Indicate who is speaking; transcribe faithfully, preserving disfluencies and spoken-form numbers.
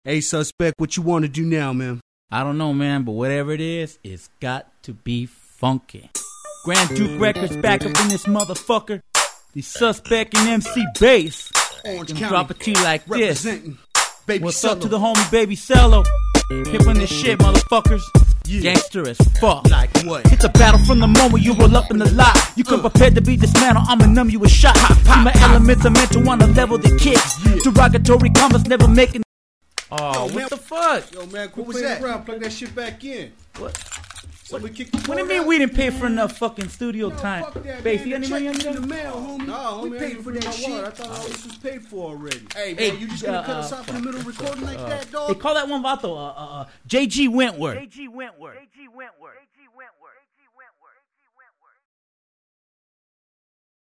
Speaker 1: Hey, suspect, what you want to do now, man?
Speaker 2: I don't know, man, but whatever it is, it's got to be funky. Grand Duke Records back up in this motherfucker. The Suspect and M C Bass.
Speaker 1: Orange
Speaker 2: Gonna
Speaker 1: County,
Speaker 2: drop it to you like this.
Speaker 1: Baby
Speaker 2: What's
Speaker 1: Cello.
Speaker 2: up to the homie Baby Cello? Hip on this shit, motherfuckers.
Speaker 1: Yeah.
Speaker 2: Gangster as fuck.
Speaker 1: Like what?
Speaker 2: Hit the battle from the moment you roll up in the lot. You come
Speaker 1: Uh.
Speaker 2: prepared to be dismantled, I'ma numb you with shot. See my elements are meant to want to level the kicks.
Speaker 1: Yeah.
Speaker 2: Derogatory comments never making. Oh,
Speaker 1: Yo,
Speaker 2: what
Speaker 1: man.
Speaker 2: the fuck?
Speaker 1: Yo, man, quit
Speaker 3: What was
Speaker 1: playing
Speaker 3: that?
Speaker 1: around. Plug that shit back in.
Speaker 2: What?
Speaker 1: Somebody kick the
Speaker 2: What do you
Speaker 1: board
Speaker 2: mean
Speaker 1: out?
Speaker 2: we didn't pay for enough fucking studio
Speaker 1: No,
Speaker 2: time?
Speaker 1: fuck that,
Speaker 2: Bass,
Speaker 1: man.
Speaker 2: you got any
Speaker 1: The
Speaker 2: money on
Speaker 1: check is in
Speaker 2: you?
Speaker 1: the mail, homie.
Speaker 3: No,
Speaker 1: we
Speaker 3: homie, I
Speaker 1: paid
Speaker 3: ain't
Speaker 1: for
Speaker 3: put
Speaker 1: that
Speaker 3: my
Speaker 1: shit.
Speaker 3: wallet.
Speaker 1: I
Speaker 3: I
Speaker 1: thought
Speaker 3: thought
Speaker 1: all this was paid for already. Hey,
Speaker 2: Hey,
Speaker 1: man, you just gonna
Speaker 2: uh,
Speaker 1: cut us
Speaker 2: uh,
Speaker 1: off in the middle of recording like that,
Speaker 2: They
Speaker 1: dog?
Speaker 2: call that one vato, uh, uh, uh, J G Wentworth.
Speaker 4: J G Wentworth. J G Wentworth.